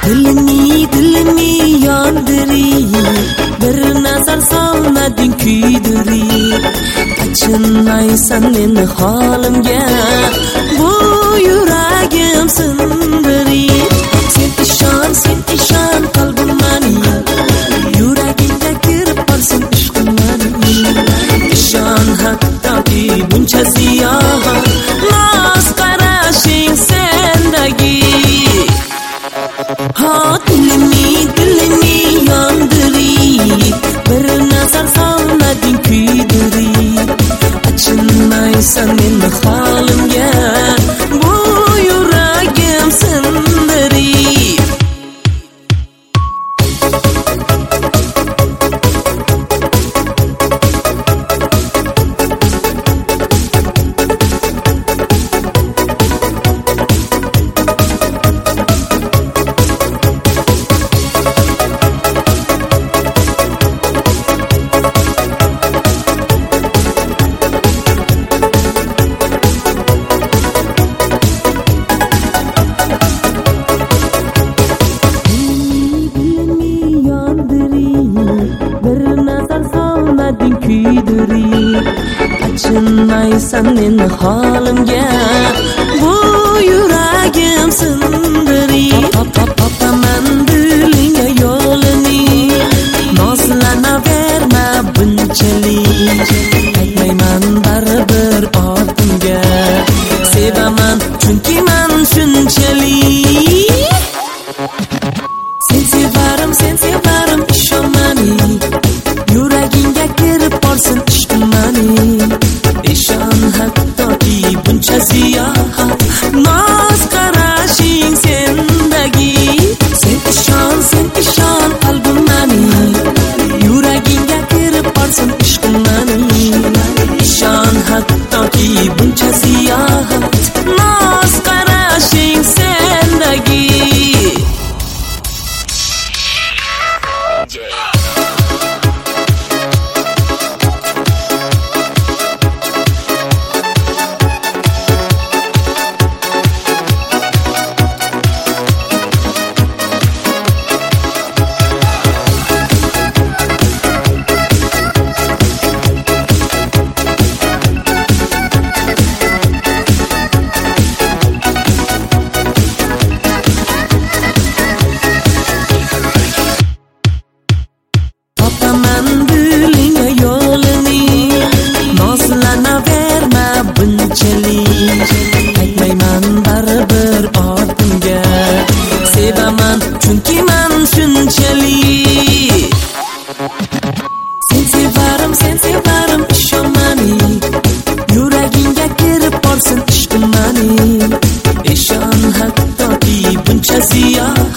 Dilini yondirir, bir nazar solmading kuydirir. Achinmaysan meni holimga, bu yuragim sindirir. Sen ishon qalbim mening, yuragingga kirib qolsin ishqim mening. Ishon hattoki buncha ziyon, noz qarashing sendagi. Dilini yondirir, bir nazar solmading kuydirir. Achinmaysan meni holimga, bu yuragim sindirir. Kuydirir, achinmaysan meni holimga, bu yuragim sindirir. Topaman dilingga yo'lini, nozlanaverma bunchalik. Aytmayman baribir ortimga, sevaman chunki men shunchalik. Sen sevarim ishon mening, yuragingga kirib qolsin ishqim mening. Ishon hattoki buncha ziyon, noz qarashing sendagi. Sen ishon qalbim mening, yuragingga kirib qolsin ishqim mening. Ishon hattoki buncha ziyon, noz qarashing sendagi. Aytmayman baribir ortimga, sevaman chunki men shunchalik. Sen sevarim ishon mening, yuragingga kirib qolsin ishqim mening. Ishon hattoki buncha ziyon,